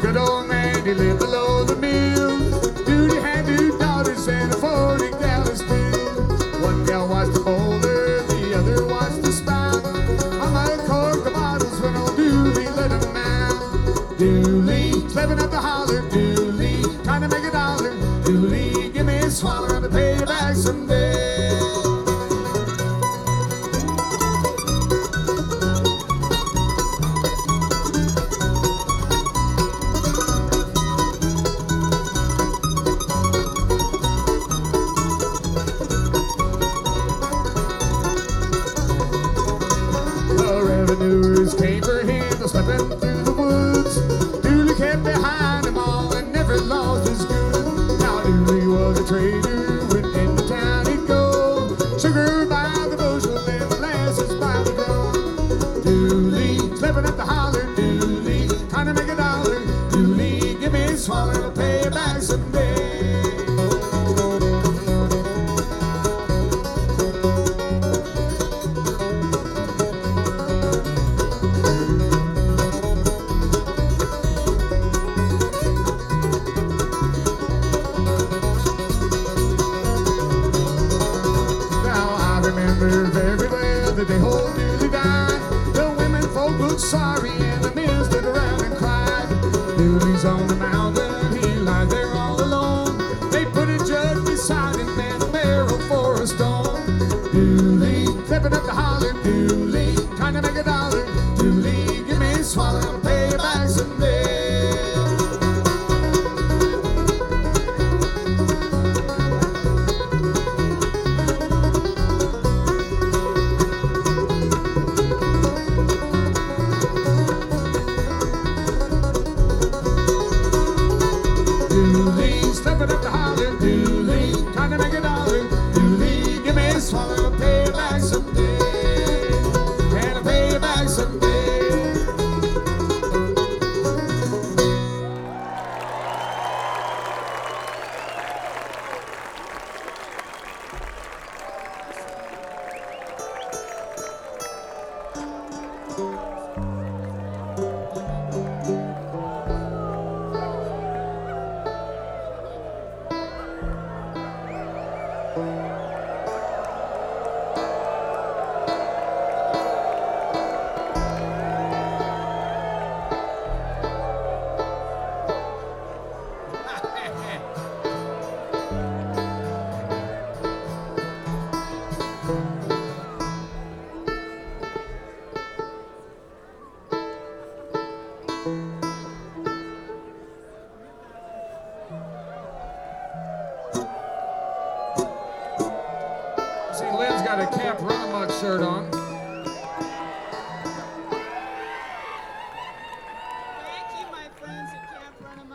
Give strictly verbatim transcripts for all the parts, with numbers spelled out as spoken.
good old man, he lived below the mill. Dude, he had two daughters and a forty gallon still. One gal watched the boulder, the other watched the spout. On the cork the bottles when old Dooley let him out. Dooley, slipping up the holler, Dooley, trying to make a dollar. Dooley, give me a swallow to pay you back someday. Came for him, slipping through the woods. Dooley kept behind them all and never lost his good. Now Dooley was a trader, when into town he'd go. Sugar by the bushel and molasses by the drum. Dooley, slipping up the holler, Dooley, trying to make a dollar. Dooley, give me a swallow, I'll pay you back someday. Everywhere that they hold Dooley died, the women folk looked sorry and the men stood around and cried. Dooley's on the mountain, he lies there all alone. They put a judge beside him and a barrel for a stone. Dooley, flipping up the holler, Dooley, trying to make a dollar. Dooley, give me a swallow, I'll pay you back someday. Dooley, stepping up the holler, Dooley, trying to make a dollar. Dooley, give me a swallow, I'll pay you back someday. And I'll pay you back someday. See, Lynn's got a Camp Runamuck shirt on. Thank you, my friends at Camp Runamuck.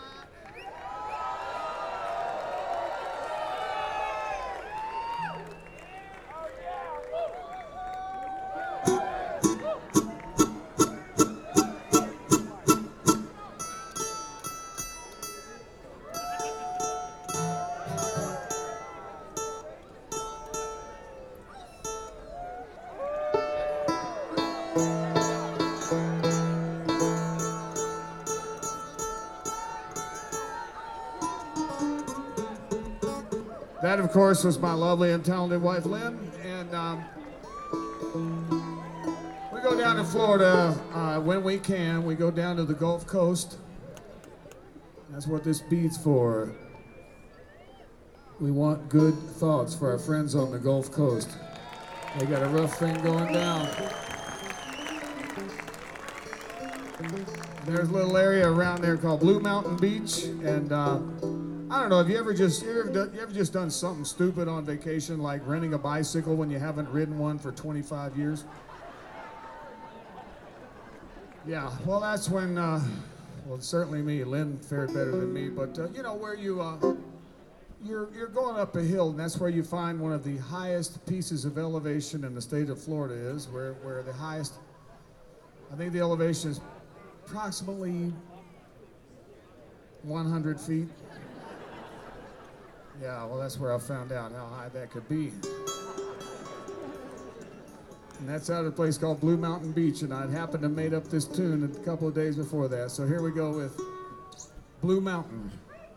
That, of course, was my lovely and talented wife, Lynn. And um, we go down to Florida uh, when we can. We go down to the Gulf Coast. That's what this beat's for. We want good thoughts for our friends on the Gulf Coast. They got a rough thing going down. There's a little area around there called Blue Mountain Beach, and uh, I don't know. Have you ever just you ever, done, you ever just done something stupid on vacation, like renting a bicycle when you haven't ridden one for twenty-five years? Yeah. Well, that's when. Uh, well, certainly me. Lynn fared better than me, but uh, you know where you uh, you're you're going up a hill, and that's where you find one of the highest pieces of elevation in the state of Florida is, where where the highest. I think the elevation is approximately one hundred feet. Yeah, well, that's where I found out how high that could be. And that's out of a place called Blue Mountain Beach, and I'd happened to made up this tune a couple of days before that. So here we go with Blue Mountain.